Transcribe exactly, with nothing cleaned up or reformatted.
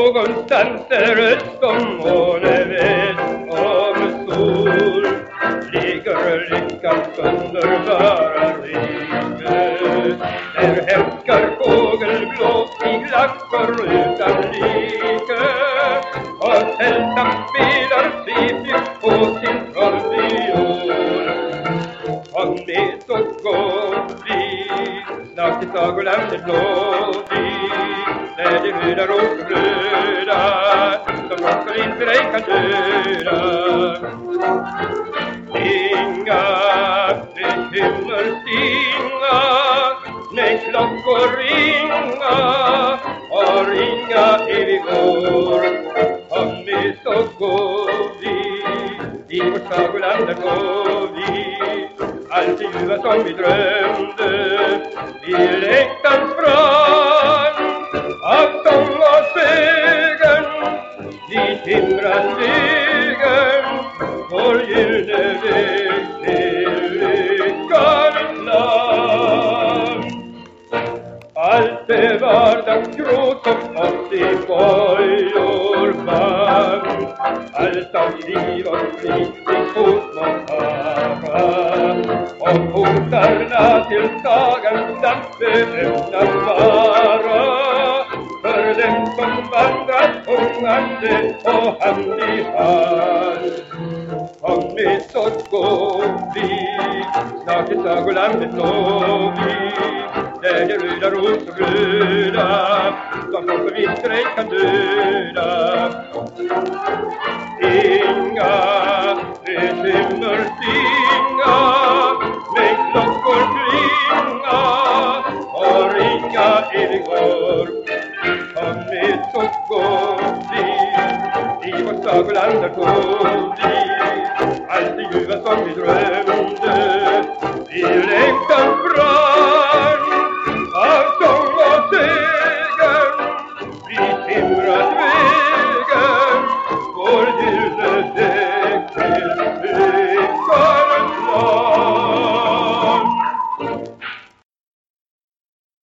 Någonstans där östom måneväst och med sol ligger lyckans underbara rike. Där hälskar fågelblå i glackar utan like, och Tältan spelar trefjut på sin trollviol. Kom med så går vi snart till sagolandet blå vi, där de röda rosor blöda som rosor inte dig kan döda. Inga bekymmer stinga när klockor ringa och ringa evig går. Kom med så går vi i vårt sagoland, där går vi allt det ljuva som vi drömde vid läktans brand av sång och sägen vid himrastegen vår gyllene väg till lyckans land. Allt är vardagsgråt och oss i bojor band, allt av liv och flit i fotmått haga, och portarna till sagans land öppnas bara för dem som vandrar sjungande och hand i hand. Kom med så går vi snart till sagolandet når vi, där de röda rosor röda som de för vinter ej kan döda. Inga bekymmer stinga med klockor klinga och ringa evig går. Kom med så går vi i vårt sagoland, där går vi allt det ljuva som vi drömde